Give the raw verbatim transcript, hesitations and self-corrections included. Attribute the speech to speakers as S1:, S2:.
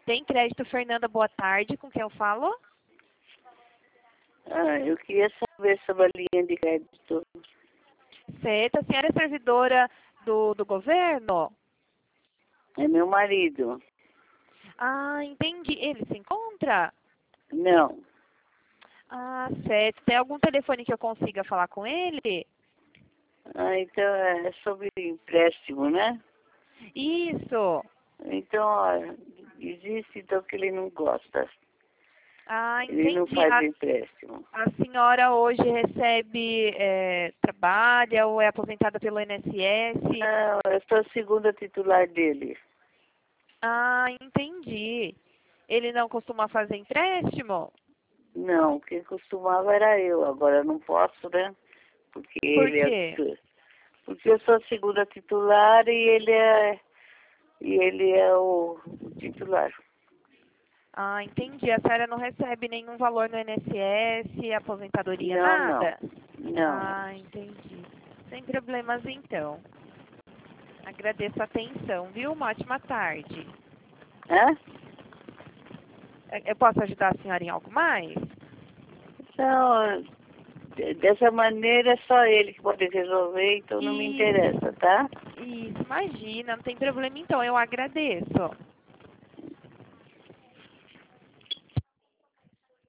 S1: Tem Crédito Fernanda, boa tarde, com quem eu falo?
S2: Ah, eu queria saber sobre a linha de crédito.
S1: Certo, a senhora é servidora do, do governo?
S2: É meu marido.
S1: Ah, entendi. Ele se encontra?
S2: Não,
S1: Ah, certo. Tem algum telefone que eu consiga falar com ele?
S2: ah, então é sobre empréstimo, né?
S1: Isso.
S2: Então, ó, existe então que ele não gosta.
S1: Ah,
S2: Ele não
S1: entendi.
S2: faz
S1: A,
S2: empréstimo.
S1: a senhora hoje recebe, é, trabalha ou é aposentada pelo I N S S?
S2: Não, eu sou a segunda titular dele.
S1: Ah, entendi. Ele não costuma fazer empréstimo?
S2: Não, quem costumava era eu. Agora eu não posso, né? Porque
S1: Por
S2: ele é...
S1: quê?
S2: Porque eu sou a segunda titular e ele é... E ele é o titular.
S1: Ah, entendi. A senhora não recebe nenhum valor no I N S S, aposentadoria,
S2: Não, não.
S1: nada?
S2: Não.
S1: Ah, entendi. Sem problemas, então. Agradeço a atenção, viu? Uma ótima tarde.
S2: Hã?
S1: É, eu posso ajudar a senhora em algo mais?
S2: Não, de- dessa maneira é só ele que pode resolver, então não me interessa,
S1: Isso,
S2: tá?
S1: isso. Imagina, não tem problema, então. Eu agradeço.